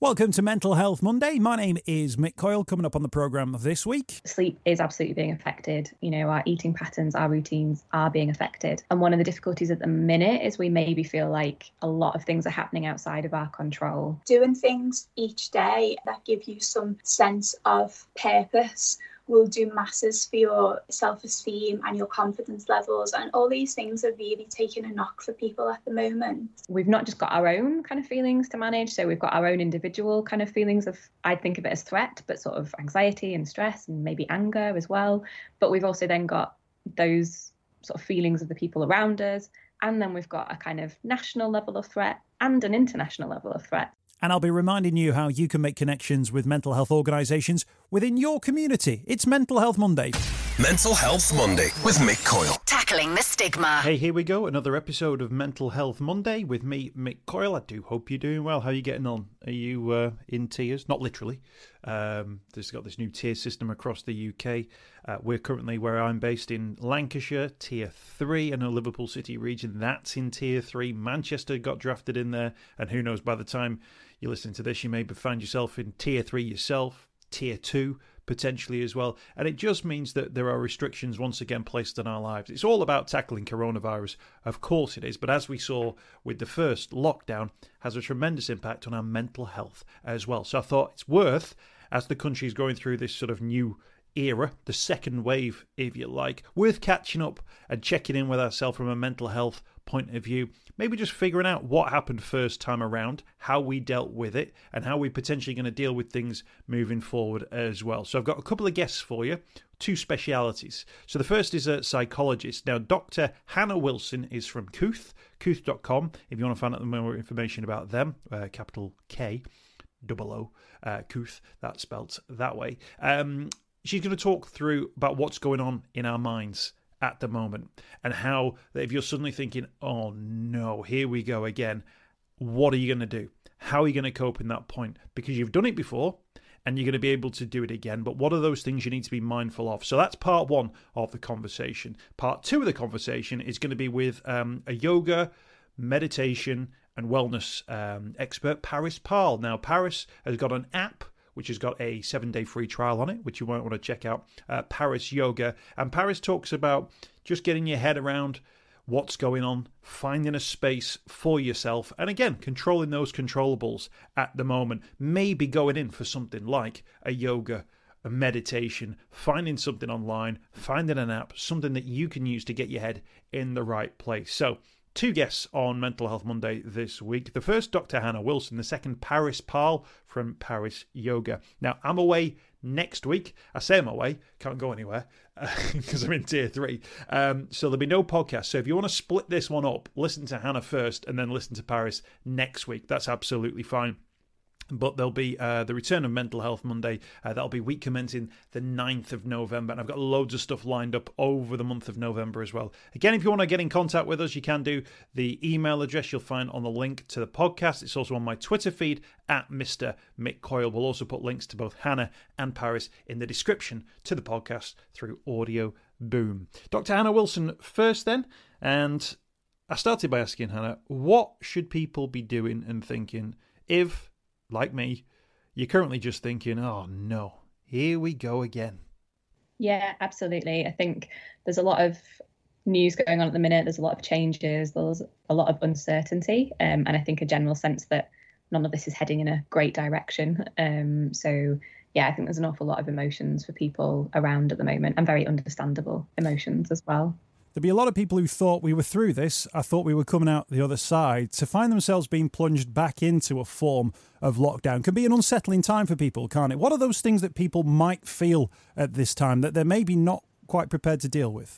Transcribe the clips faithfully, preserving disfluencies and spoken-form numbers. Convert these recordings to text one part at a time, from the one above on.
Welcome to Mental Health Monday. My name is Mick Coyle. Coming up on the programme this week, sleep is absolutely being affected. You know, our eating patterns, our routines are being affected. And one of the difficulties at the minute is we maybe feel like a lot of things are happening outside of our control. Doing things each day that give you some sense of purpose will do masses for your self-esteem and your confidence levels. And all these things are really taking a knock for people at the moment. We've not just got our own kind of feelings to manage. So we've got our own individual kind of feelings of, I think of it as threat, but sort of anxiety and stress and maybe anger as well. But we've also then got those sort of feelings of the people around us. And then we've got a kind of national level of threat and an international level of threat. And I'll be reminding you how you can make connections with mental health organisations within your community. It's Mental Health Monday. Mental Health Monday with Mick Coyle. Tackling the stigma. Hey, here we go. Another episode of Mental Health Monday with me, Mick Coyle. I do hope you're doing well. How are you getting on? Are you uh, in tiers? Not literally. Um, there's got this new tier system across the U K. Uh, we're currently where I'm based in Lancashire, tier three. I know Liverpool City region, that's in tier three. Manchester got drafted in there. And who knows, by the time you're listening to this, you may find yourself in tier three yourself, tier two potentially as well. And it just means that there are restrictions once again placed on our lives. It's all about tackling coronavirus. Of course it is. But as we saw with the first lockdown, has a tremendous impact on our mental health as well. So I thought it's worth, as the country is going through this sort of new era, the second wave, if you like, worth catching up and checking in with ourselves from a mental health point of view. Maybe just figuring out what happened first time around, how we dealt with it, and how we're potentially going to deal with things moving forward as well. So I've got a couple of guests for you, two specialities. So the first is a psychologist. Now, Doctor Hannah Wilson is from Kooth, kooth dot com. If you want to find out more information about them, uh, capital K, double O, uh, Kooth, that's spelt that way. Um, she's going to talk through about what's going on in our minds at the moment, and how that if you're suddenly thinking, oh no, here we go again, what are you going to do? How are you going to cope in that point? Because you've done it before and you're going to be able to do it again. But what are those things you need to be mindful of? So that's part one of the conversation. Part two of the conversation is going to be with um, a yoga, meditation and wellness um, expert, Paris Parle. Now, Paris has got an app which has got a seven-day free trial on it, which you might want to check out, uh, Paris Yoga. And Paris talks about just getting your head around what's going on, finding a space for yourself, and again, controlling those controllables at the moment. Maybe going in for something like a yoga, a meditation, finding something online, finding an app, something that you can use to get your head in the right place. So, two guests on Mental Health Monday this week. The first, Doctor Hannah Wilson. The second, Paris Parle from Paris Yoga. Now, I'm away next week. I say I'm away. Can't go anywhere because uh, I'm in tier three. Um, so there'll be no podcast. So if you want to split this one up, listen to Hannah first and then listen to Paris next week. That's absolutely fine. But there'll be uh, the return of Mental Health Monday. Uh, that'll be week commencing the ninth of November. And I've got loads of stuff lined up over the month of November as well. Again, if you want to get in contact with us, you can do. The email address you'll find on the link to the podcast. It's also on my Twitter feed at Mister Mick Coyle. We'll also put links to both Hannah and Paris in the description to the podcast through Audio Boom. Doctor Hannah Wilson first then. And I started by asking Hannah, what should people be doing and thinking if, like me, you're currently just thinking, oh no, here we go again? Yeah, absolutely. I think there's a lot of news going on at the minute. There's a lot of changes. There's a lot of uncertainty. Um, and I think a general sense that none of this is heading in a great direction. Um, so, yeah, I think there's an awful lot of emotions for people around at the moment, and very understandable emotions as well. There'll be a lot of people who thought we were through this. I thought we were coming out the other side. To find themselves being plunged back into a form of lockdown can be an unsettling time for people, can't it? What are those things that people might feel at this time that they're maybe not quite prepared to deal with?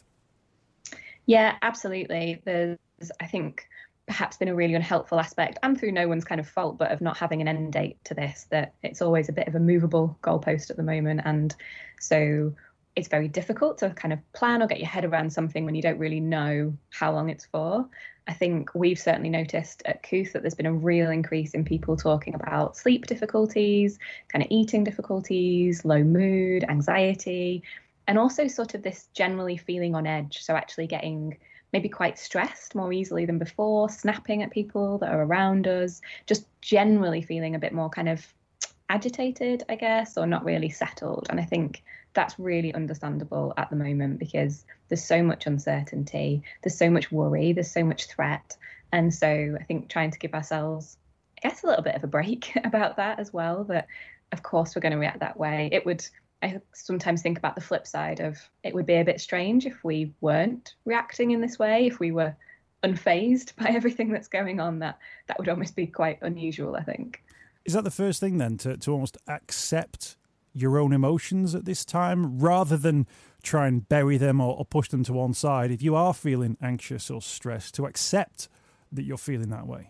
Yeah, absolutely. There's, I think, perhaps been a really unhelpful aspect, and through no one's kind of fault, but of not having an end date to this, that it's always a bit of a movable goalpost at the moment. And so it's very difficult to kind of plan or get your head around something when you don't really know how long it's for. I think we've certainly noticed at Kooth that there's been a real increase in people talking about sleep difficulties, kind of eating difficulties, low mood, anxiety, and also sort of this generally feeling on edge. So actually getting maybe quite stressed more easily than before, snapping at people that are around us, just generally feeling a bit more kind of agitated, I guess, or not really settled. And I think that's really understandable at the moment because there's so much uncertainty, there's so much worry, there's so much threat. And so I think trying to give ourselves, I guess, a little bit of a break about that as well, that of course we're going to react that way. It would, I sometimes think about the flip side of it would be a bit strange if we weren't reacting in this way, if we were unfazed by everything that's going on. That that would almost be quite unusual, I think. Is that the first thing then, to, to almost accept your own emotions at this time rather than try and bury them or, or push them to one side? If you are feeling anxious or stressed, to accept that you're feeling that way.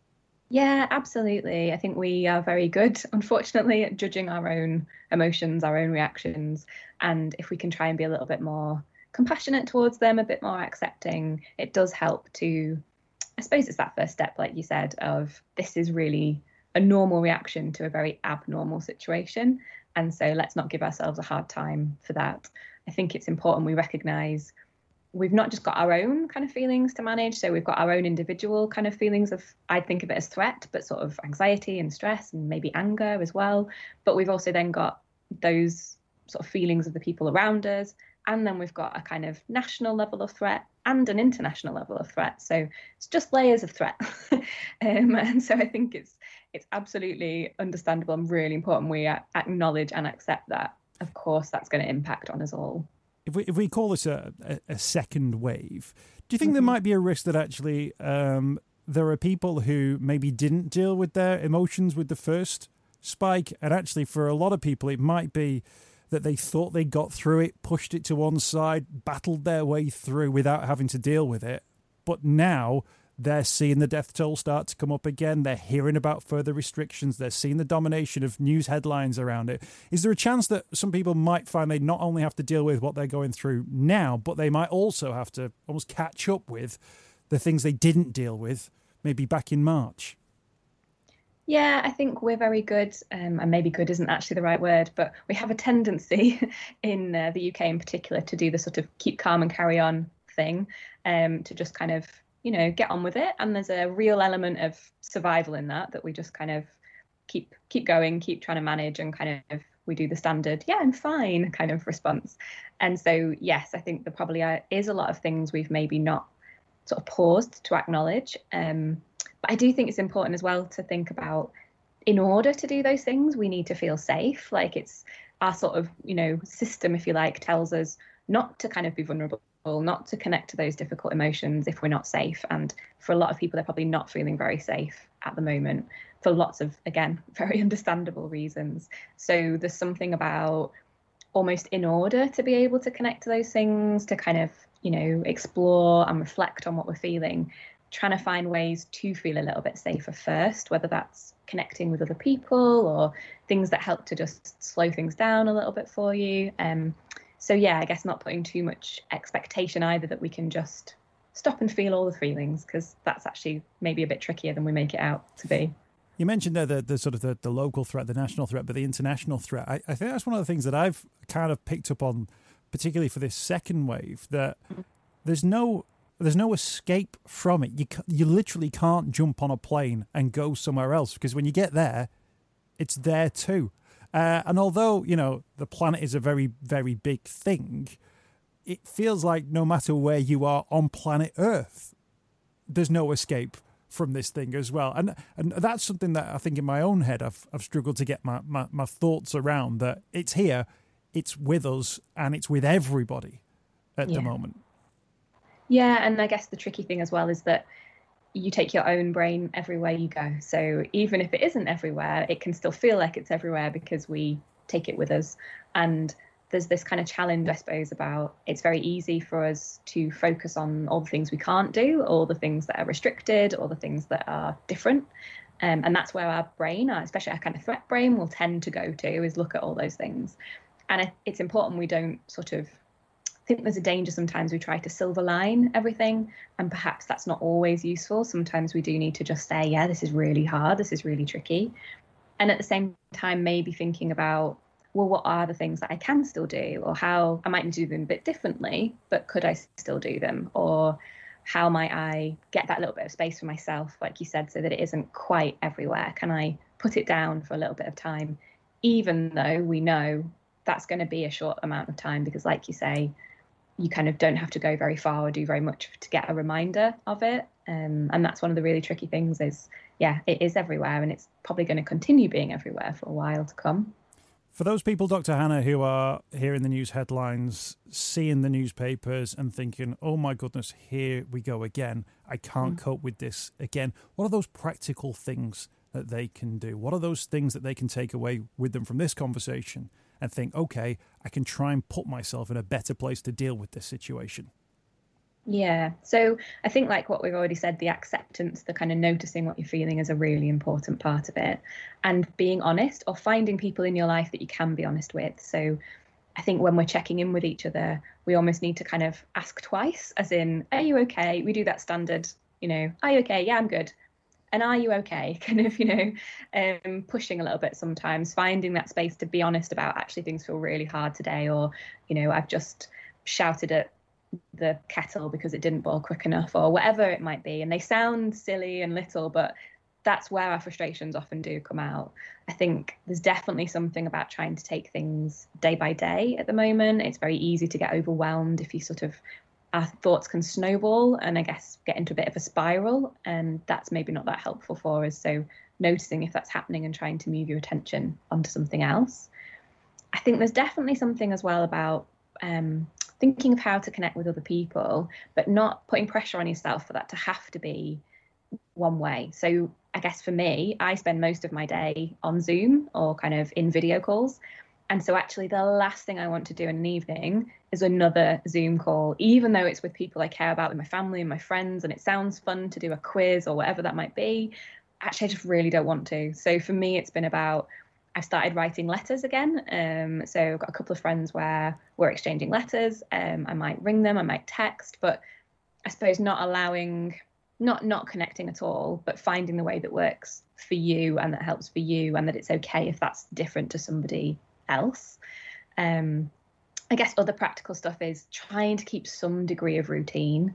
Yeah, absolutely. I think we are very good, unfortunately, at judging our own emotions, our own reactions. And if we can try and be a little bit more compassionate towards them, a bit more accepting, it does help to, I suppose it's that first step, like you said, of this is really a normal reaction to a very abnormal situation. And so let's not give ourselves a hard time for that. I think it's important we recognise we've not just got our own kind of feelings to manage. So we've got our own individual kind of feelings of, I think of it as threat, but sort of anxiety and stress and maybe anger as well. But we've also then got those sort of feelings of the people around us. And then we've got a kind of national level of threat and an international level of threat. So it's just layers of threat. um, and so I think it's it's absolutely understandable and really important we acknowledge and accept that. Of course, that's going to impact on us all. If we if we call this a, a, a second wave, do you think mm-hmm. there might be a risk that actually um, there are people who maybe didn't deal with their emotions with the first spike, and actually for a lot of people it might be that they thought they got through it, pushed it to one side, battled their way through without having to deal with it, but now they're seeing the death toll start to come up again. They're hearing about further restrictions. They're seeing the domination of news headlines around it. Is there a chance that some people might find they not only have to deal with what they're going through now, but they might also have to almost catch up with the things they didn't deal with maybe back in March? Yeah, I think we're very good, um, and maybe good isn't actually the right word, but we have a tendency in uh, the U K in particular to do the sort of keep calm and carry on thing, um, to just kind of, you know, get on with it. And there's a real element of survival in that, that we just kind of keep keep going, keep trying to manage, and kind of we do the standard, yeah, I'm fine kind of response. And so, yes, I think there probably are, is a lot of things we've maybe not sort of paused to acknowledge. Um, but I do think it's important as well to think about, in order to do those things, we need to feel safe. Like it's our sort of, you know, system, if you like, tells us not to kind of be vulnerable, not to connect to those difficult emotions if we're not safe. And for a lot of people, they're probably not feeling very safe at the moment for lots of, again, very understandable reasons. So there's something about almost in order to be able to connect to those things, to kind of, you know, explore and reflect on what we're feeling, trying to find ways to feel a little bit safer first, whether that's connecting with other people or things that help to just slow things down a little bit for you. Um, so, yeah, I guess not putting too much expectation either that we can just stop and feel all the feelings, because that's actually maybe a bit trickier than we make it out to be. You mentioned there the, the sort of the, the local threat, the national threat, but the international threat. I, I think that's one of the things that I've kind of picked up on, particularly for this second wave, that there's no there's no escape from it. You you literally can't jump on a plane and go somewhere else, because when you get there, it's there too. Uh, and although, you know, the planet is a very, very big thing, it feels like no matter where you are on planet Earth, there's no escape from this thing as well. And and that's something that I think in my own head I've I've struggled to get my, my, my thoughts around, that it's here, it's with us, and it's with everybody at yeah. the moment. Yeah, and I guess the tricky thing as well is that you take your own brain everywhere you go. So even if it isn't everywhere, it can still feel like it's everywhere because we take it with us. And there's this kind of challenge, I suppose, about it's very easy for us to focus on all the things we can't do, all the things that are restricted, all the things that are different. Um, and that's where our brain, especially our kind of threat brain, will tend to go to, is look at all those things. And it's important we don't sort of I think there's a danger sometimes we try to silver line everything, and perhaps that's not always useful. Sometimes we do need to just say, yeah, this is really hard, this is really tricky. And at the same time, maybe thinking about, well, what are the things that I can still do, or how I might need to do them a bit differently, but could I still do them? Or how might I get that little bit of space for myself, like you said, so that it isn't quite everywhere? Can I put it down for a little bit of time, even though we know that's going to be a short amount of time? Because like you say, you kind of don't have to go very far or do very much to get a reminder of it. Um, and that's one of the really tricky things is, yeah, it is everywhere, and it's probably going to continue being everywhere for a while to come. For those people, Doctor Hannah, who are hearing the news headlines, seeing the newspapers and thinking, oh my goodness, here we go again. I can't mm. cope with this again. What are those practical things that they can do? What are those things that they can take away with them from this conversation and think, okay, I can try and put myself in a better place to deal with this situation? Yeah. So I think, like what we've already said, the acceptance, the kind of noticing what you're feeling is a really important part of it. And being honest, or finding people in your life that you can be honest with. So I think when we're checking in with each other, we almost need to kind of ask twice, as in, are you okay? We do that standard, you know, are you okay? Yeah, I'm good. And are you okay? Kind of, you know, um, pushing a little bit sometimes, finding that space to be honest about, actually things feel really hard today, or, you know, I've just shouted at the kettle because it didn't boil quick enough, or whatever it might be. And they sound silly and little, but that's where our frustrations often do come out. I think there's definitely something about trying to take things day by day at the moment. It's very easy to get overwhelmed if you sort of, our thoughts can snowball and I guess get into a bit of a spiral, and that's maybe not that helpful for us. So noticing if that's happening and trying to move your attention onto something else. I think there's definitely something as well about um, thinking of how to connect with other people, but not putting pressure on yourself for that to have to be one way. So I guess for me, I spend most of my day on Zoom or kind of in video calls. And so actually the last thing I want to do in an evening is another Zoom call, even though it's with people I care about, with my family and my friends, and it sounds fun to do a quiz or whatever that might be. Actually, I just really don't want to. So for me, it's been about, I've started writing letters again. Um, so I've got a couple of friends where we're exchanging letters. Um, I might ring them, I might text, but I suppose not allowing, not not connecting at all, but finding the way that works for you and that helps for you, and that it's okay if that's different to somebody else. Um, I guess other practical stuff is trying to keep some degree of routine.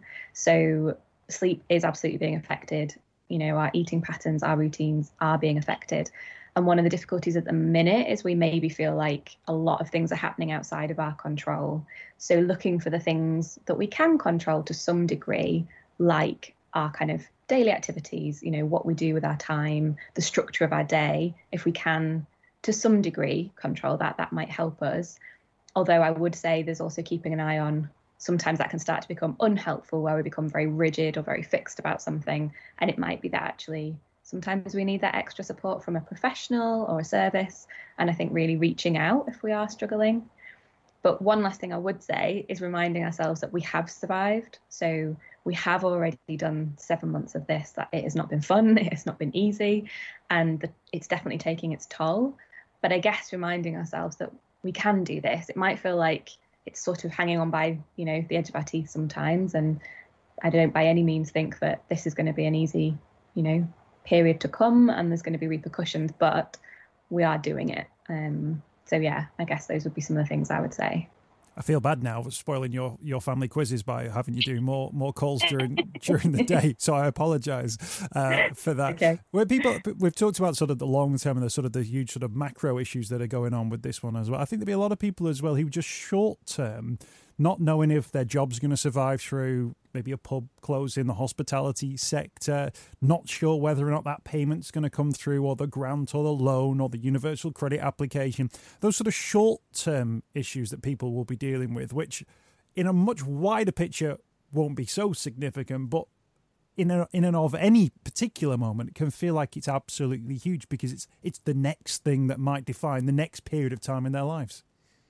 So sleep is absolutely being affected. You know, our eating patterns, our routines are being affected. And one of the difficulties at the minute is we maybe feel like a lot of things are happening outside of our control. So looking for the things that we can control to some degree, like our kind of daily activities, you know, what we do with our time, the structure of our day. If we can, to some degree, control that, that might help us. Although I would say there's also keeping an eye on, sometimes that can start to become unhelpful, where we become very rigid or very fixed about something. And it might be that actually sometimes we need that extra support from a professional or a service. And I think really reaching out if we are struggling. But one last thing I would say is reminding ourselves that we have survived. So we have already done seven months of this, that it has not been fun, it has not been easy, and the, it's definitely taking its toll. But I guess reminding ourselves that we can do this. It might feel like it's sort of hanging on by, you know, the edge of our teeth sometimes. And I don't by any means think that this is going to be an easy, you know, period to come and there's going to be repercussions, but we are doing it. Um, so yeah, I guess those would be some of the things I would say. I feel bad now for spoiling your, your family quizzes by having you do more more calls during during the day. So I apologise uh, for that. Okay. Where people, we've talked about sort of the long term and the sort of the huge sort of macro issues that are going on with this one as well. I think there'll be a lot of people as well who just short term, not knowing if their job's going to survive through maybe a pub closing, the hospitality sector, not sure whether or not that payment's going to come through, or the grant or the loan or the universal credit application. Those sort of short-term issues that people will be dealing with, which in a much wider picture won't be so significant, but in a, in and of any particular moment, it can feel like it's absolutely huge because it's it's the next thing that might define the next period of time in their lives.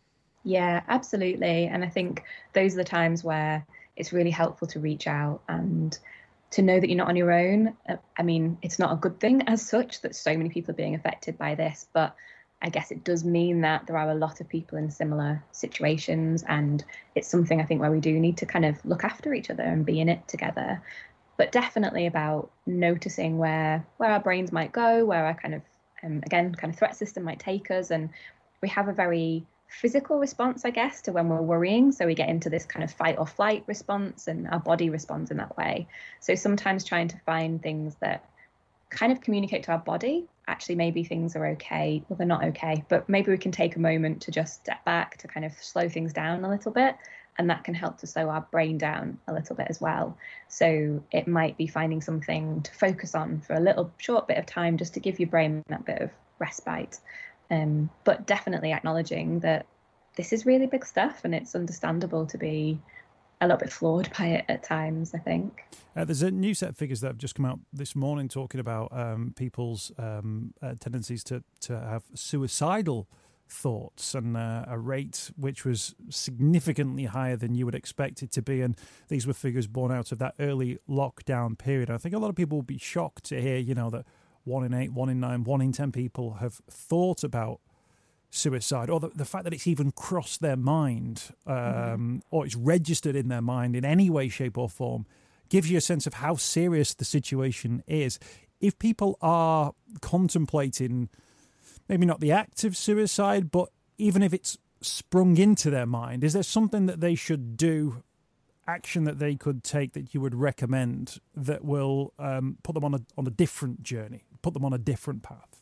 Yeah, absolutely. And I think those are the times where it's really helpful to reach out and to know that you're not on your own. I mean, it's not a good thing as such that so many people are being affected by this, but I guess it does mean that there are a lot of people in similar situations, and it's something I think where we do need to kind of look after each other and be in it together. But definitely about noticing where where our brains might go, where our kind of, um, again, kind of threat system might take us. And we have a very physical response, I guess, to when we're worrying. So we get into this kind of fight or flight response, and our body responds in that way. So sometimes trying to find things that kind of communicate to our body, actually, maybe things are okay. Well, they're not okay, but maybe we can take a moment to just step back, to kind of slow things down a little bit. And that can help to slow our brain down a little bit as well. So it might be finding something to focus on for a little short bit of time, just to give your brain that bit of respite. Um, but definitely acknowledging that this is really big stuff, and it's understandable to be a little bit flawed by it at times, I think. Uh, there's a new set of figures that have just come out this morning talking about um, people's um, uh, tendencies to, to have suicidal thoughts, and uh, a rate which was significantly higher than you would expect it to be. And these were figures born out of that early lockdown period. I think a lot of people will be shocked to hear, you know, that one in eight, one in nine, one in ten people have thought about suicide, or the, the fact that it's even crossed their mind, um, mm-hmm. or it's registered in their mind in any way, shape or form, gives you a sense of how serious the situation is. If people are contemplating maybe not the act of suicide, but even if it's sprung into their mind, is there something that they should do, action that they could take that you would recommend that will um, put them on a on a different journey, put them on a different path?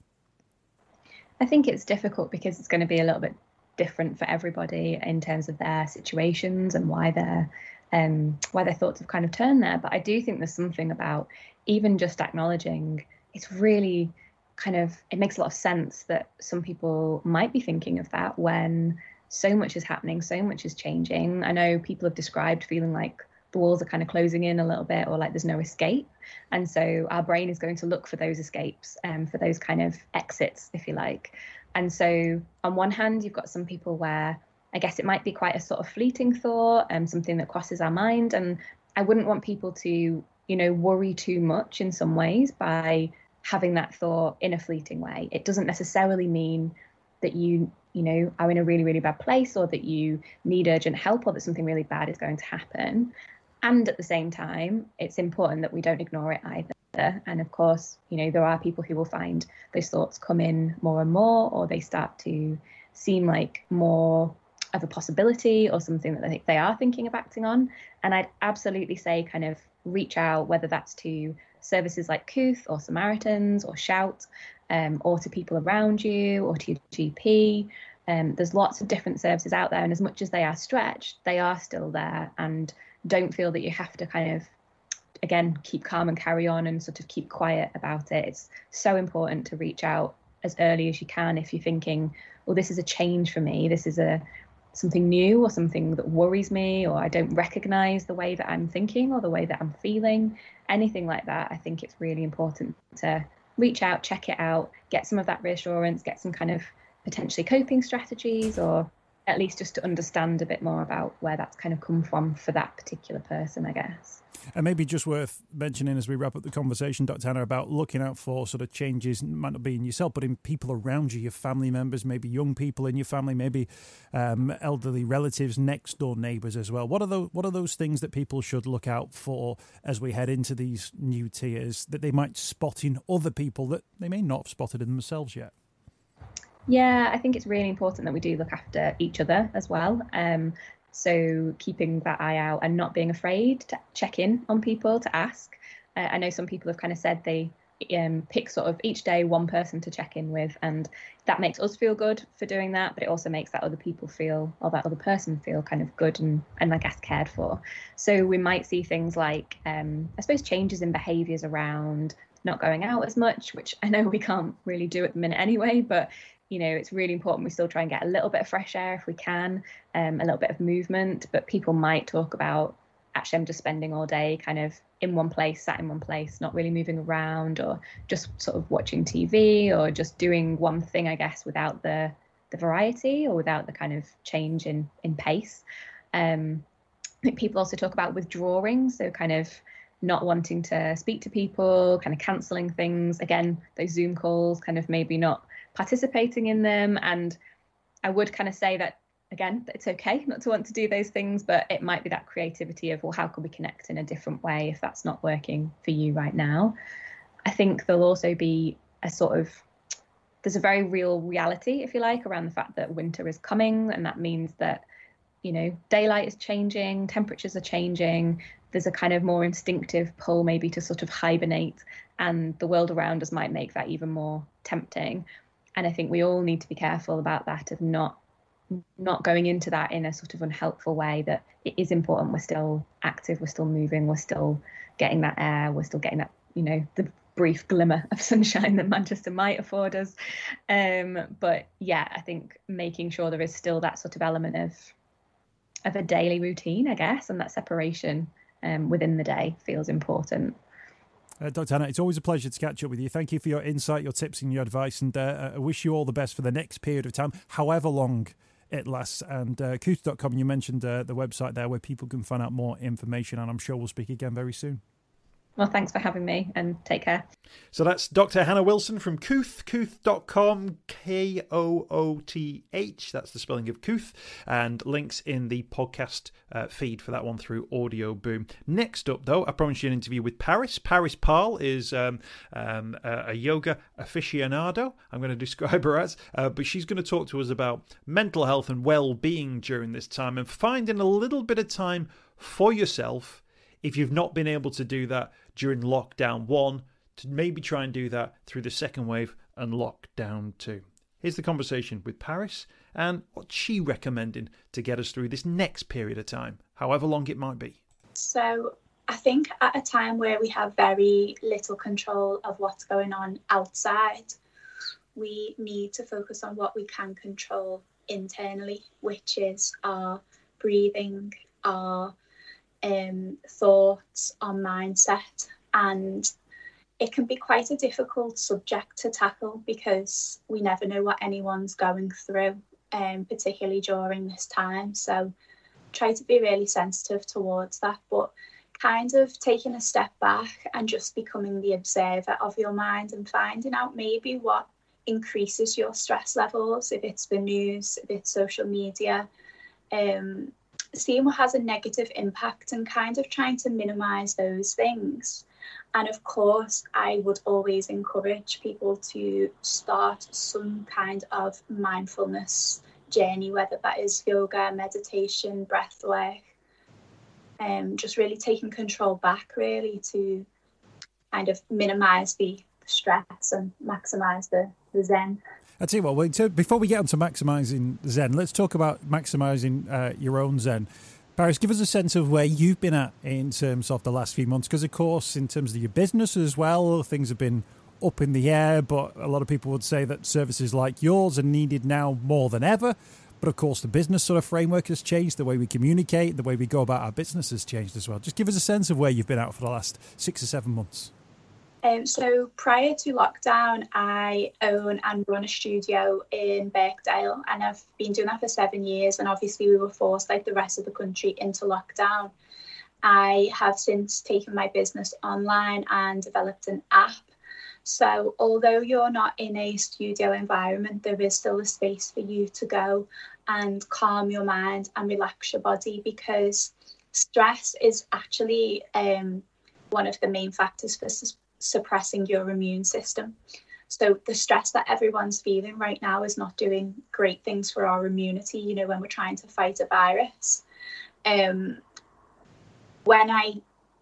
I think it's difficult because it's going to be a little bit different for everybody in terms of their situations and why their um, why their thoughts have kind of turned there. But I do think there's something about even just acknowledging it's really kind of, it makes a lot of sense that some people might be thinking of that when so much is happening, so much is changing. I know people have described feeling like the walls are kind of closing in a little bit, or like there's no escape. And so our brain is going to look for those escapes, um, for those kind of exits, if you like. And so on one hand, you've got some people where I guess it might be quite a sort of fleeting thought, and um, something that crosses our mind. And I wouldn't want people to, you know, worry too much in some ways by having that thought in a fleeting way. It doesn't necessarily mean that you, you know, are in a really, really bad place, or that you need urgent help, or that something really bad is going to happen. And at the same time, it's important that we don't ignore it either. And of course, you know, there are people who will find those thoughts come in more and more, or they start to seem like more of a possibility or something that they, they are thinking of acting on. And I'd absolutely say kind of reach out, whether that's to services like Kooth or Samaritans or Shout, um, or to people around you, or to your G P. Um, there's lots of different services out there, and as much as they are stretched, they are still there. And don't feel that you have to kind of, again, keep calm and carry on and sort of keep quiet about it. It's so important to reach out as early as you can if you're thinking, well, this is a change for me, this is a something new, or something that worries me, or I don't recognize the way that I'm thinking or the way that I'm feeling, anything like that. I think it's really important to reach out, check it out, get some of that reassurance, get some kind of potentially coping strategies, or at least just to understand a bit more about where that's kind of come from for that particular person, I guess. And maybe just worth mentioning as we wrap up the conversation, Doctor Hannah, about looking out for sort of changes, might not be in yourself, but in people around you, your family members, maybe young people in your family, maybe um, elderly relatives, next door neighbours as well. What are those, what are those things that people should look out for as we head into these new tiers that they might spot in other people that they may not have spotted in themselves yet? Yeah, I think it's really important that we do look after each other as well. Um, so keeping that eye out and not being afraid to check in on people, to ask. Uh, I know some people have kind of said they um, pick sort of each day one person to check in with, and that makes us feel good for doing that, but it also makes that other people feel, or that other person feel kind of good and, and I guess cared for. So we might see things like, um, I suppose, changes in behaviours around not going out as much, which I know we can't really do at the minute anyway, but you know, it's really important we still try and get a little bit of fresh air if we can, um, a little bit of movement. But people might talk about, actually, I'm just spending all day kind of in one place, sat in one place, not really moving around, or just sort of watching T V, or just doing one thing, I guess, without the the variety, or without the kind of change in, in pace. Um, I think people also talk about withdrawing, so kind of not wanting to speak to people, kind of cancelling things. Again, those Zoom calls, kind of maybe not participating in them. And I would kind of say that, again, it's okay not to want to do those things, but it might be that creativity of, well, how can we connect in a different way if that's not working for you right now? I think there'll also be a sort of, there's a very real reality, if you like, around the fact that winter is coming, and that means that, you know, daylight is changing, temperatures are changing. There's a kind of more instinctive pull maybe to sort of hibernate, and the world around us might make that even more tempting. And I think we all need to be careful about that, of not not going into that in a sort of unhelpful way, that it is important. We're still active, we're still moving, we're still getting that air, we're still getting that, you know, the brief glimmer of sunshine that Manchester might afford us. Um, but yeah, I think making sure there is still that sort of element of of a daily routine, I guess, and that separation um, within the day feels important. Uh, Doctor Hannah, it's always a pleasure to catch up with you. Thank you for your insight, your tips and your advice, and uh, I wish you all the best for the next period of time, however long it lasts. And uh, Kooth dot com, you mentioned uh, the website there where people can find out more information, and I'm sure we'll speak again very soon. Well, thanks for having me, and take care. So that's Doctor Hannah Wilson from Kooth, Kooth dot com, K O O T H. That's the spelling of Kooth. And links in the podcast uh, feed for that one through Audio Boom. Next up, though, I promised you an interview with Paris. Paris Parle is um, um, a, a yoga aficionado, I'm going to describe her as. Uh, but she's going to talk to us about mental health and well-being during this time, and finding a little bit of time for yourself if you've not been able to do that during lockdown one, to maybe try and do that through the second wave and lockdown two. Here's the conversation with Paris and what she recommending to get us through this next period of time, however long it might be. So I think at a time where we have very little control of what's going on outside, we need to focus on what we can control internally, which is our breathing, our um, thoughts, our mindset. And it can be quite a difficult subject to tackle because we never know what anyone's going through, um, particularly during this time. So try to be really sensitive towards that, but kind of taking a step back and just becoming the observer of your mind and finding out maybe what increases your stress levels, if it's the news, if it's social media, um, seeing what has a negative impact and kind of trying to minimise those things. And of course, I would always encourage people to start some kind of mindfulness journey, whether that is yoga, meditation, breath work, um, just really taking control back really to kind of minimise the stress and maximise the, the zen. I tell you what, wait, so before we get on to maximising zen, let's talk about maximising uh, your own zen. Paris, give us a sense of where you've been at in terms of the last few months, because of course in terms of your business as well, things have been up in the air, but a lot of people would say that services like yours are needed now more than ever. But of course the business sort of framework has changed, the way we communicate, the way we go about our business has changed as well. Just give us a sense of where you've been at for the last six or seven months. Um, so prior to lockdown, I own and run a studio in Birkdale, and I've been doing that for seven years. And obviously we were forced, like the rest of the country, into lockdown. I have since taken my business online and developed an app. So although you're not in a studio environment, there is still a space for you to go and calm your mind and relax your body, because stress is actually um, one of the main factors for sus- suppressing your immune system. So the stress that everyone's feeling right now is not doing great things for our immunity, you know, when we're trying to fight a virus. Um, when I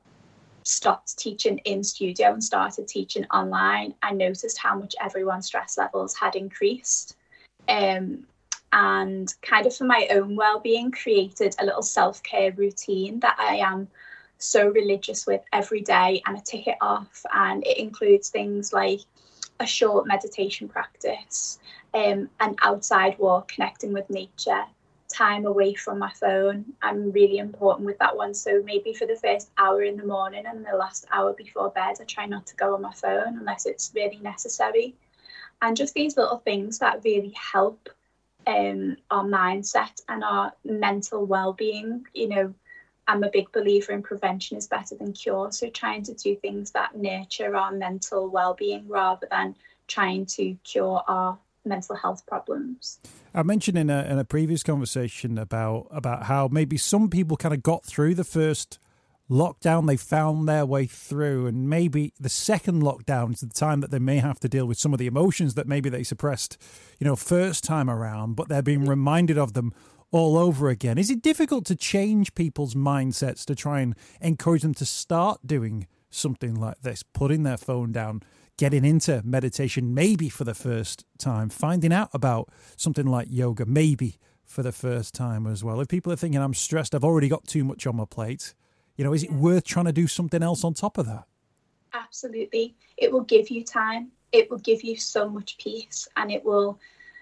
stopped teaching in studio and started teaching online, I noticed how much everyone's stress levels had increased. Um, and kind of for my own well-being, created a little self-care routine that I am so religious with every day, and I tick it off. And it includes things like a short meditation practice, um, an outside walk, connecting with nature, time away from my phone. I'm really important with that one. So maybe for the first hour in the morning and the last hour before bed, I try not to go on my phone unless it's really necessary. And just these little things that really help um, our mindset and our mental well-being. You know, I'm a big believer in prevention is better than cure. So trying to do things that nurture our mental well-being rather than trying to cure our mental health problems. I mentioned in a, in a previous conversation about about how maybe some people kind of got through the first lockdown, they found their way through, and maybe the second lockdown is the time that they may have to deal with some of the emotions that maybe they suppressed, you know, first time around, but they're being reminded of them all over again. Is it difficult to change people's mindsets to try and encourage them to start doing something like this, putting their phone down, getting into meditation maybe for the first time, finding out about something like yoga maybe for the first time as well? If people are thinking, I'm stressed, I've already got too much on my plate, you know, is it worth trying to do something else on top of that? Absolutely. It will give you time. It will give you so much peace, and it will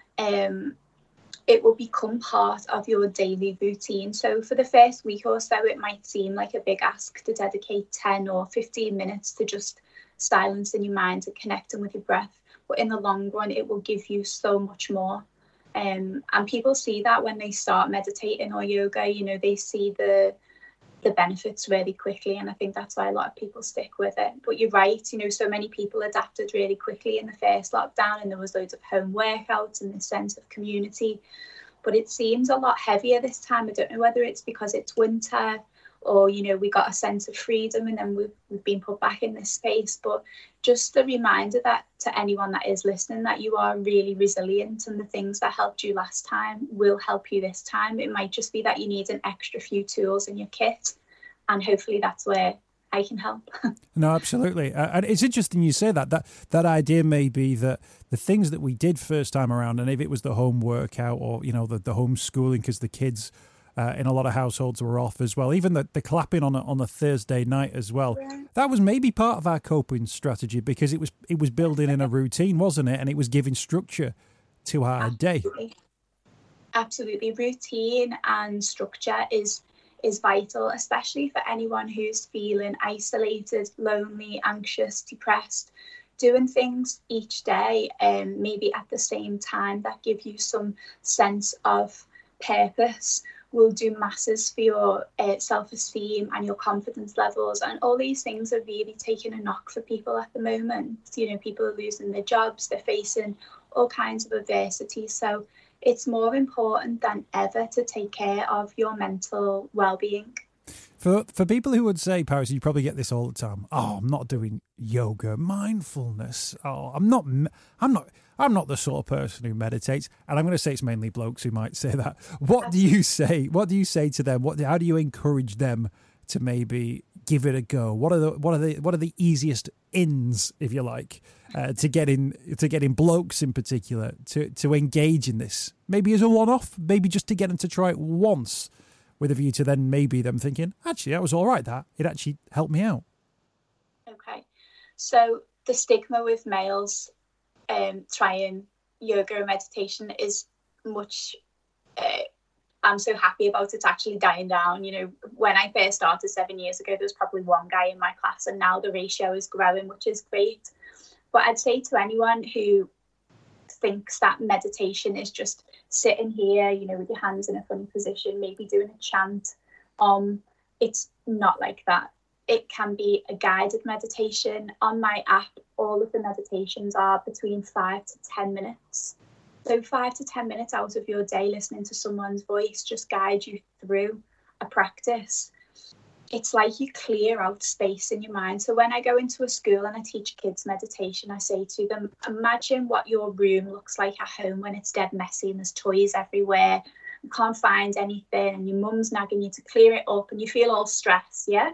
um, it will become part of your daily routine. So for the first week or so, it might seem like a big ask to dedicate ten or fifteen minutes to just silencing your mind and connecting with your breath. But in the long run, it will give you so much more. Um, and people see that when they start meditating or yoga, you know, they see the the benefits really quickly, and I think that's why a lot of people stick with it. But you're right, you know, so many people adapted really quickly in the first lockdown, and there was loads of home workouts and this sense of community, but it seems a lot heavier this time. I don't know whether it's because it's winter, or, you know, we got a sense of freedom and then we've, we've been put back in this space. But just a reminder that to anyone that is listening, that you are really resilient, and the things that helped you last time will help you this time. It might just be that you need an extra few tools in your kit, and hopefully that's where I can help. No, absolutely. Uh, and it's interesting you say that. That that idea may be that the things that we did first time around, and if it was the home workout or, you know, the, the homeschooling because the kids uh, in a lot of households were off as well, even the, the clapping on a, on a Thursday night as well, yeah. That was maybe part of our coping strategy because it was it was building in a routine, wasn't it? And it was giving structure to our Absolutely. day. Absolutely. Routine and structure is is vital, especially for anyone who's feeling isolated, lonely, anxious, depressed. Doing things each day, um, maybe at the same time, that give you some sense of purpose will do masses for your uh, self-esteem and your confidence levels. And all these things are really taking a knock for people at the moment. You know, people are losing their jobs, they're facing all kinds of adversity. So it's more important than ever to take care of your mental well-being. For for people who would say, Paris, you probably get this all the time. Oh, I'm not doing yoga, mindfulness. Oh, I'm not. I'm not. I'm not the sort of person who meditates. And I'm going to say it's mainly blokes who might say that. What do you say? What do you say to them? What? How do you encourage them to maybe give it a go? What are the what are the what are the easiest ins, if you like, uh, to get in to get in blokes in particular to to engage in this? Maybe as a one-off, maybe just to get them to try it once, with a view to then maybe them thinking, actually, that was all right. That it actually helped me out. Okay, so the stigma with males um, trying yoga and meditation is much. Uh, I'm so happy about it actually dying down. You know, when I first started seven years ago, there was probably one guy in my class, and now the ratio is growing, which is great. But I'd say to anyone who thinks that meditation is just sitting here, you know, with your hands in a funny position, maybe doing a chant, um, it's not like that. It can be a guided meditation. On my app, all of the meditations are between five to ten minutes. So five to ten minutes out of your day listening to someone's voice just guide you through a practice. It's like you clear out space in your mind. So when I go into a school and I teach kids meditation, I say to them, imagine what your room looks like at home when it's dead messy and there's toys everywhere. You can't find anything and your mum's nagging you to clear it up and you feel all stressed, yeah?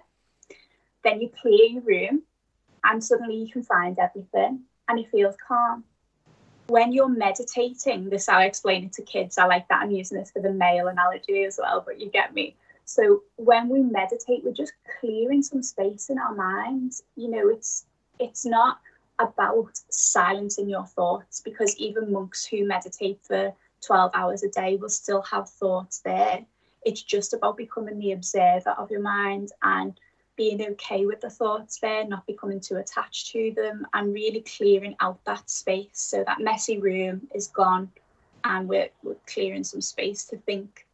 Then you clear your room and suddenly you can find everything and it feels calm. When you're meditating, this I'll explain it to kids. I like that I'm using this for the male analogy as well, but you get me. So when we meditate, we're just clearing some space in our minds. You know, it's it's not about silencing your thoughts, because even monks who meditate for twelve hours a day will still have thoughts there. It's just about becoming the observer of your mind and being okay with the thoughts there, not becoming too attached to them, and really clearing out that space. So that messy room is gone and we're, we're clearing some space to think.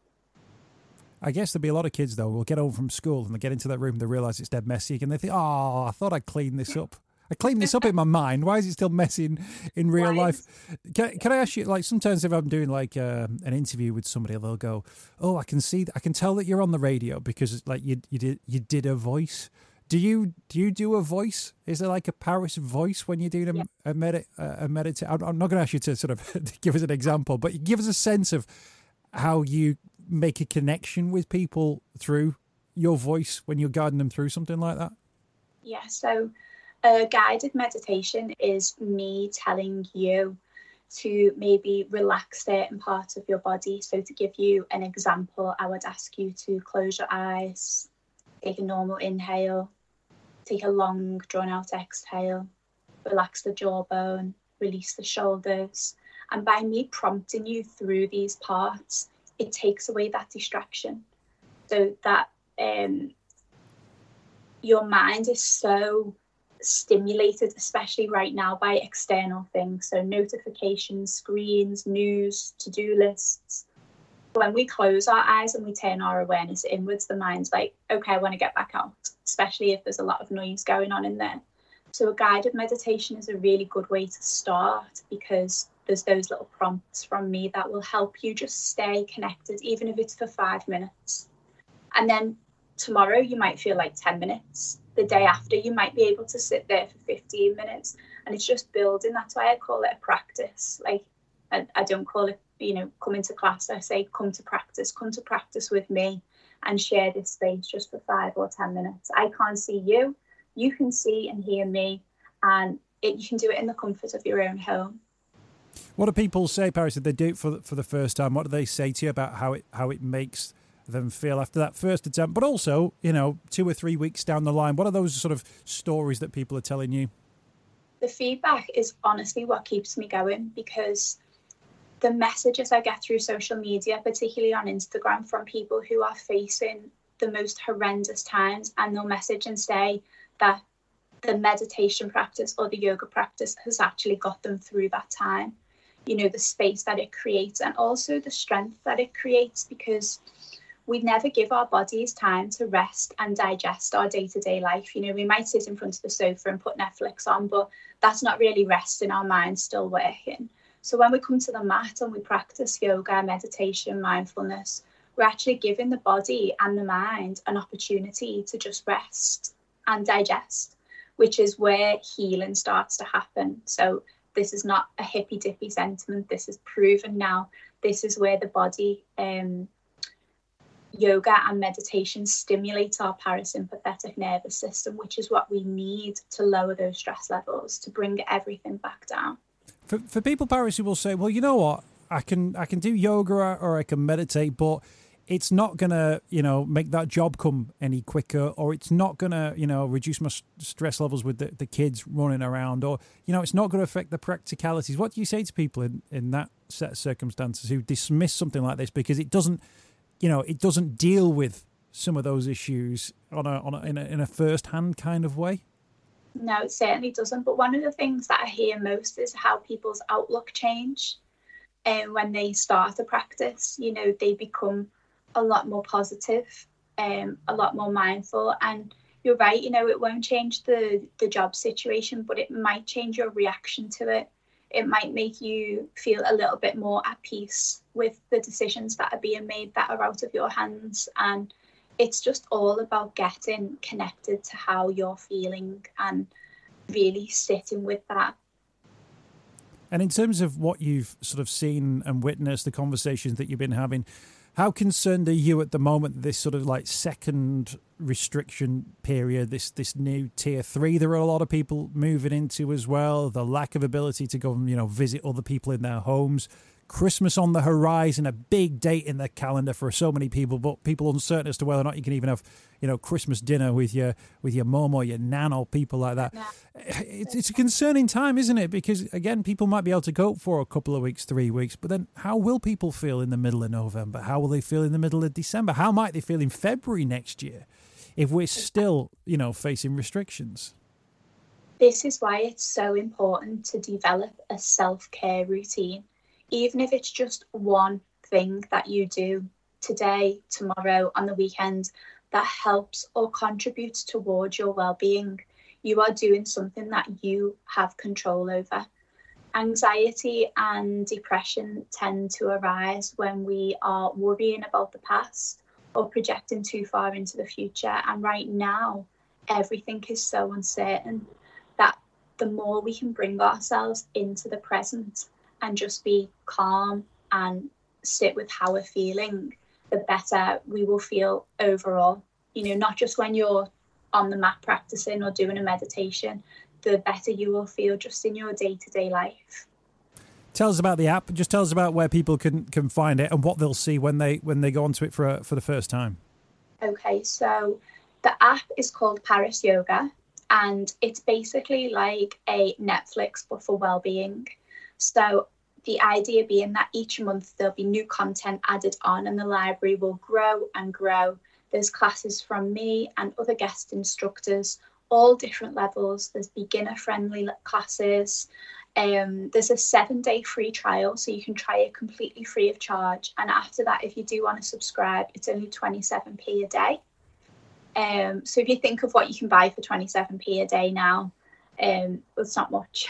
I guess there'll be a lot of kids, though, who will get home from school and they get into that room, they realise it's dead messy, and they think, oh, I thought I'd clean this up. I cleaned this up in my mind. Why is it still messy in, in real right. life? Can, can I ask you, like, sometimes if I'm doing like uh, an interview with somebody, they'll go, "Oh, I can see, I can tell that you're on the radio because like you you did you did a voice." Do you do you do a voice? Is there like a Paris voice when you're doing a yeah. a, medit a medit? I'm not going to ask you to sort of give us an example, but give us a sense of how you make a connection with people through your voice when you're guiding them through something like that. Yeah, so a guided meditation is me telling you to maybe relax certain parts of your body. So to give you an example, I would ask you to close your eyes, take a normal inhale, take a long drawn out exhale, relax the jawbone, release the shoulders. And by me prompting you through these parts, it takes away that distraction. So that um, your mind is so stimulated, especially right now, by external things. So notifications, screens, news, to-do lists. When we close our eyes and we turn our awareness inwards, the mind's like, okay, I want to get back out, especially if there's a lot of noise going on in there. So a guided meditation is a really good way to start because there's those little prompts from me that will help you just stay connected, even if it's for five minutes. And then tomorrow you might feel like ten minutes. The day after you might be able to sit there for fifteen minutes, and it's just building. That's why I call it a practice. Like I, I don't call it, you know, come into class. I say come to practice, come to practice with me and share this space just for five or ten minutes. I can't see you. You can see and hear me, and it, you can do it in the comfort of your own home. What do people say, Paris, if they do it for the, for the first time? What do they say to you about how it how it makes them feel after that first attempt? But also, you know, two or three weeks down the line, what are those sort of stories that people are telling you? The feedback is honestly what keeps me going, because the messages I get through social media, particularly on Instagram, from people who are facing the most horrendous times, and they'll message and say that the meditation practice or the yoga practice has actually got them through that time. You know, the space that it creates, and also the strength that it creates, because we never give our bodies time to rest and digest our day-to-day life. You know, we might sit in front of the sofa and put Netflix on, but that's not really resting. Our mind's still working. So when we come to the mat and we practice yoga, meditation, mindfulness, we're actually giving the body and the mind an opportunity to just rest and digest, which is where healing starts to happen. So this is not a hippy-dippy sentiment. This is proven now. This is where the body, um, yoga and meditation stimulates our parasympathetic nervous system, which is what we need to lower those stress levels, to bring everything back down. For for people, Paris, who will say, well, you know what, I can I can do yoga or I can meditate, but it's not going to, you know, make that job come any quicker, or it's not going to, you know, reduce my stress levels with the, the kids running around, or, you know, it's not going to affect the practicalities. What do you say to people in, in that set of circumstances who dismiss something like this because it doesn't, you know, it doesn't deal with some of those issues on a, on a, in a, in a first-hand kind of way? No, it certainly doesn't. But one of the things that I hear most is how people's outlook change. And when they start a practice, you know, they become a lot more positive, um, a lot more mindful. And you're right, you know, it won't change the, the job situation, but it might change your reaction to it. It might make you feel a little bit more at peace with the decisions that are being made that are out of your hands. And it's just all about getting connected to how you're feeling and really sitting with that. And in terms of what you've sort of seen and witnessed, the conversations that you've been having, how concerned are you at the moment, this sort of like second restriction period, this this new tier three there are a lot of people moving into as well, the lack of ability to go and, you know, visit other people in their homes, Christmas on the horizon, a big date in the calendar for so many people, but people uncertain as to whether or not you can even have, you know, Christmas dinner with your with your mum or your nan or people like that. Yeah. It's, it's a concerning time, isn't it? Because, again, people might be able to cope for a couple of weeks, three weeks, but then how will people feel in the middle of November? How will they feel in the middle of December? How might they feel in February next year if we're still, you know, facing restrictions? This is why it's so important to develop a self-care routine. Even if it's just one thing that you do today, tomorrow, on the weekend, that helps or contributes towards your well-being. you are doing something that you have control over. Anxiety and depression tend to arise when we are worrying about the past or projecting too far into the future. And right now, everything is so uncertain that the more we can bring ourselves into the present and just be calm and sit with how we're feeling, the better we will feel overall. You know, not just when you're on the mat practicing or doing a meditation, the better you will feel just in your day-to-day life. Tell us about the app. Just tell us about where people can, can find it and what they'll see when they when they go onto it for a, for the first time. Okay, so the app is called Paris Yoga, and it's basically like a Netflix but for well-being. So the idea being that each month there'll be new content added on and the library will grow and grow. There's classes from me and other guest instructors, all different levels. There's beginner-friendly classes. Um, there's a seven-day free trial, so you can try it completely free of charge. And after that, if you do want to subscribe, it's only twenty-seven p a day. Um, so if you think of what you can buy for twenty-seven p a day now, um, it's not much.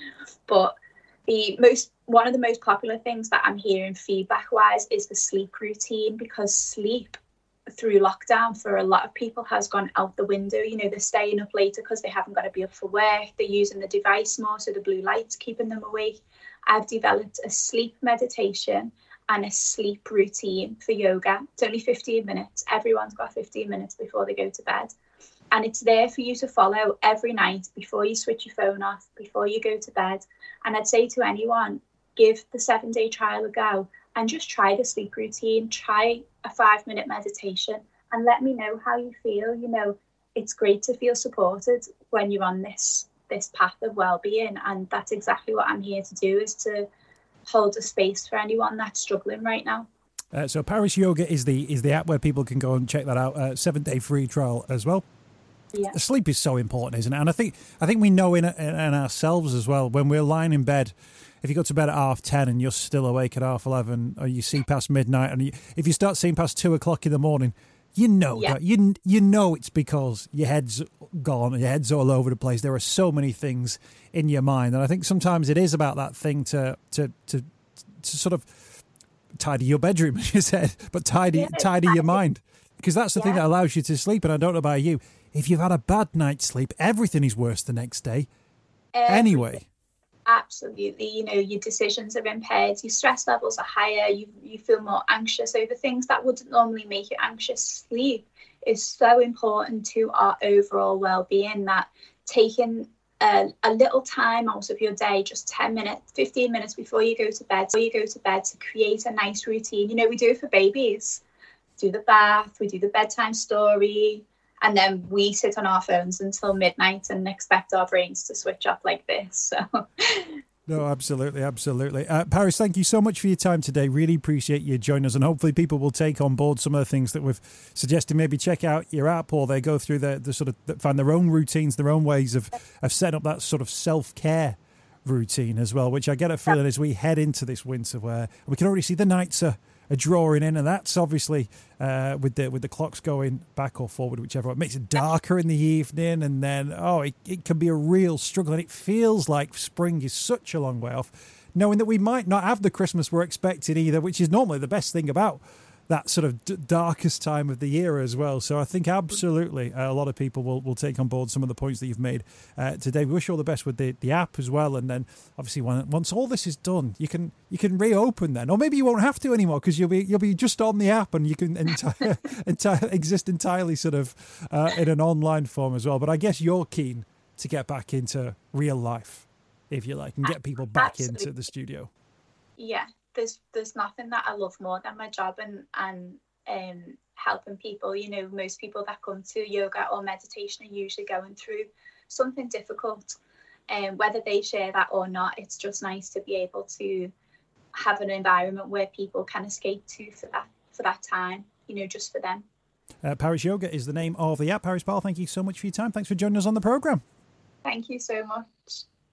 But the most one of the most popular things that I'm hearing feedback-wise is the sleep routine, because sleep through lockdown for a lot of people has gone out the window. You know, they're staying up later because they haven't got to be up for work. They're using the device more, so the blue light's keeping them awake. I've developed a sleep meditation and a sleep routine for yoga. It's only fifteen minutes. Everyone's got fifteen minutes before they go to bed. And it's there for you to follow every night before you switch your phone off, before you go to bed. And I'd say to anyone, give the seven-day trial a go and just try the sleep routine. Try a five-minute meditation and let me know how you feel. You know, it's great to feel supported when you're on this this path of well-being, and that's exactly what I'm here to do, is to hold a space for anyone that's struggling right now. Uh, so Paris Yoga is the is the app where people can go and check that out. Uh, seven-day free trial as well. Yeah. Sleep is so important, isn't it? And I think I think we know in, in in ourselves as well, when we're lying in bed, if you go to bed at half ten and you're still awake at half eleven, or you see past midnight, and you, if you start seeing past two o'clock in the morning, you know yeah. that you you know it's because your head's gone, your head's all over the place. There are so many things in your mind, and I think sometimes it is about that thing to to to, to sort of tidy your bedroom, as you said, but tidy yeah, tidy your mind, because that's the yeah. thing that allows you to sleep. And I don't know about you, if you've had a bad night's sleep, everything is worse the next day. Everything. Anyway. Absolutely. You know, your decisions are impaired, your stress levels are higher, you you feel more anxious over things that wouldn't normally make you anxious. Sleep is so important to our overall well-being that taking a, a little time out of your day, just ten minutes, fifteen minutes before you go to bed, before you go to bed, to create a nice routine. You know, we do it for babies. Do the bath, we do the bedtime story, and then we sit on our phones until midnight and expect our brains to switch off like this. So, no, absolutely, absolutely. Uh, Paris, thank you so much for your time today. Really appreciate you joining us, and hopefully people will take on board some of the things that we've suggested. Maybe check out your app, or they go through the, the sort of find their own routines, their own ways of of setting up that sort of self-care routine as well. Which I get a feeling as we head into this winter, where we can already see the nights are. are drawing in, and that's obviously uh, with the with the clocks going back or forward, whichever. It makes it darker in the evening, and then oh, it, it can be a real struggle. And it feels like spring is such a long way off, knowing that we might not have the Christmas we're expecting either, which is normally the best thing about that sort of d- darkest time of the year as well. So I think absolutely uh, a lot of people will, will take on board some of the points that you've made uh, today. We wish you all the best with the, the app as well. And then obviously when, once all this is done, you can you can reopen then, or maybe you won't have to anymore because you'll be you'll be just on the app and you can enti- enti- exist entirely sort of uh, in an online form as well. But I guess you're keen to get back into real life, if you like, and get people back Absolutely. into the studio. Yeah. There's there's nothing that I love more than my job and and um, helping people. You know, most people that come to yoga or meditation are usually going through something difficult, and um, whether they share that or not, it's just nice to be able to have an environment where people can escape to for that for that time. You know, just for them. Uh, Paris Yoga is the name of the app. Paris Paul, thank you so much for your time. Thanks for joining us on the program. Thank you so much.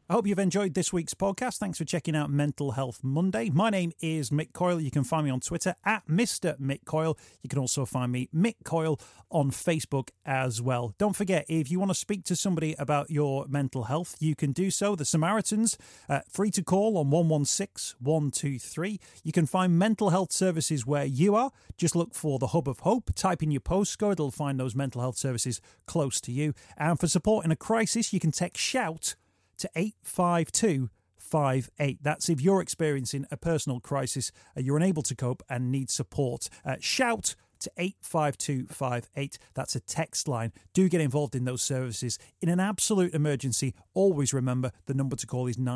I hope you've enjoyed this week's podcast. Thanks for checking out Mental Health Monday. My name is Mick Coyle. You can find me on Twitter at Mister Mick Coyle. You can also find me, Mick Coyle, on Facebook as well. Don't forget, if you want to speak to somebody about your mental health, you can do so. The Samaritans, uh, free to call on one one six, one two three. You can find mental health services where you are. Just look for the Hub of Hope. Type in your postcode. It'll find those mental health services close to you. And for support in a crisis, you can text SHOUT to eight five two five eight. That's if you're experiencing a personal crisis, uh, you're unable to cope and need support. Uh, shout to eight five two five eight. That's a text line. Do get involved in those services. In an absolute emergency, always remember the number to call is nine.